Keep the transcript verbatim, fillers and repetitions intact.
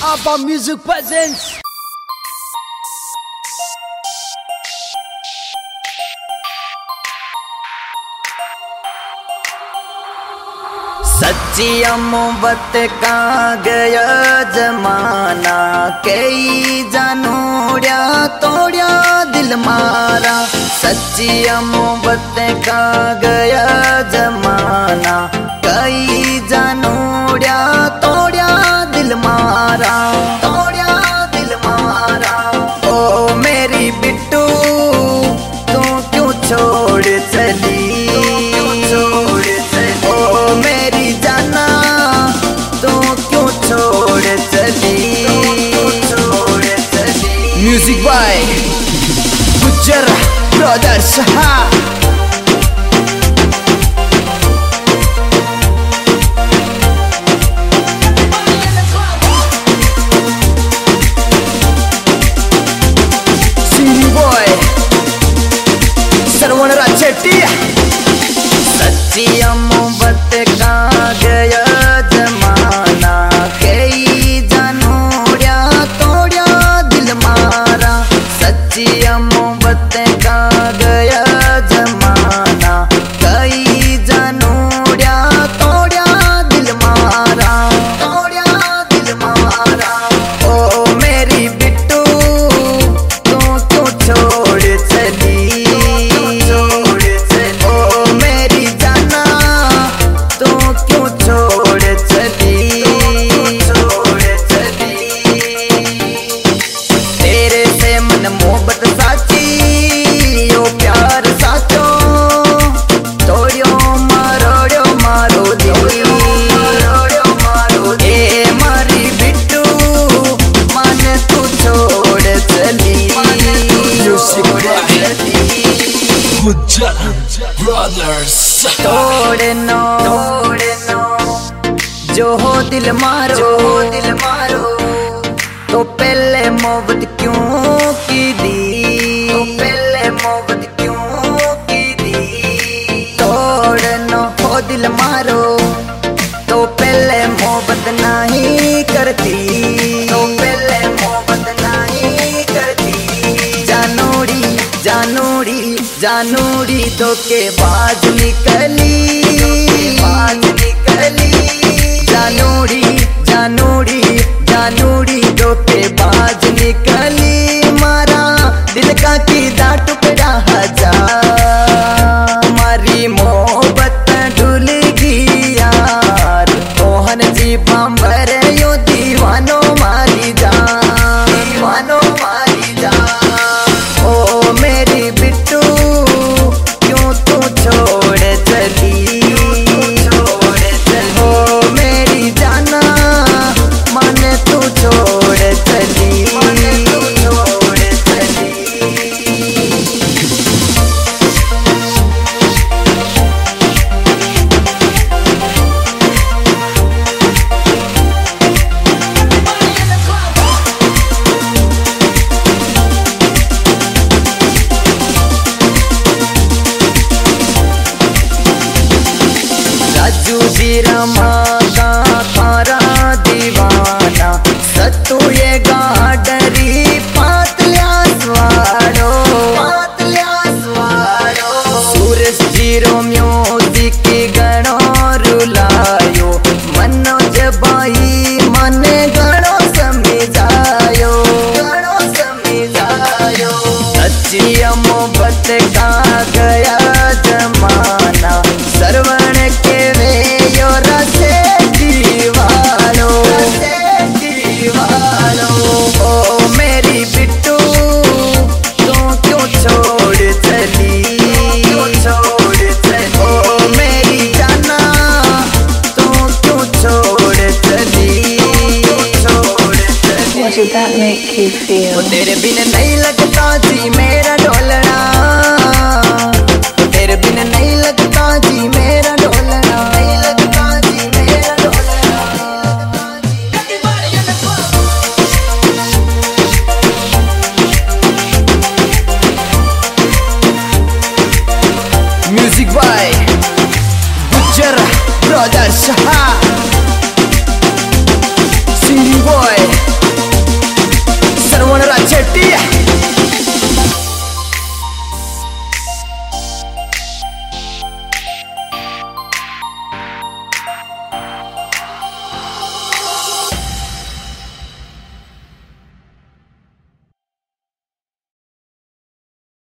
ABBA Music presents सच्ची मोहब्बत का गया जमाना, कई जानोड़िया तोड़िया दिल मारा। सच्ची मोहब्बत का गया जमाना, कई जानोड़िया तोड़िया दिल मारा, तोड़िया दिल मारा। ओ मेरी बिट्टू तू क्यों छोड़ चली, Music by Gujjar Brothers. Ha! City boy Sarwan Rachetti. सच्ची मोहब्बत का गया जमाना, कई जानोड़िया तोड़िया दिल मारा। सच्ची मोहब्बत का गया जमाना, कई जानोड़िया तोड़िया दिल मारा, तोड़िया दिल मारा। ओ मेरी बिट्टू तू क्यों छोड़ चली, Gujjar Brothers. तोड़नो तोड़नो जो हो दिल मारो, जो हो दिल मारो। तो पहले मोहब्बत क्यों की दी, तो पहले मोहब्बत क्यों की दी। तोड़नो हो दिल मारो, तो पहले मोहब्बत नहीं करती, तो पहले मोहब्बत नहीं करती। जानोड़ी जानोड़ी जानोड़ी धोखेबाज निकली, बाज निकली। जानोड़ी जानोड़ी जानोड़ी धोखेबाज निकली। मारा दिल का कीदा टुकड़ा हजार, मारी मोहब्बत ढुल गई यार। मोहन जी पांबर यो दीवानो मारी जा, दीवानो मारी जा। ओ मेरी बिट्टू क्यों तू छोड़ चली, छोड़ चली। ओ मेरी जाना मन तू छोड़ चली, छोड़ चली। राजू जी रमा का थारा दीवाना, सत्तू ये गाडरी पातल्या स्वाड़ो, पातल्या स्वाड़ो। सूरज जीरो म्यूजिक गणो रुलायो, मनोज बाई मन गणो समझायो, गणो समझायो। सच्ची मोहब्बत का गया जमाना, सरवण के वे यो रसे दीवालो, रसे दीवालो। ओ मेरी बिट्टू तू क्यों छोड़ चली, क्यों छोड़ चली। ओ मेरी जाना तू क्यों छोड़ चली, छोड़ चली। What did that make you feel? तेरे बिन नहीं लगता जी मेरा ढोलना।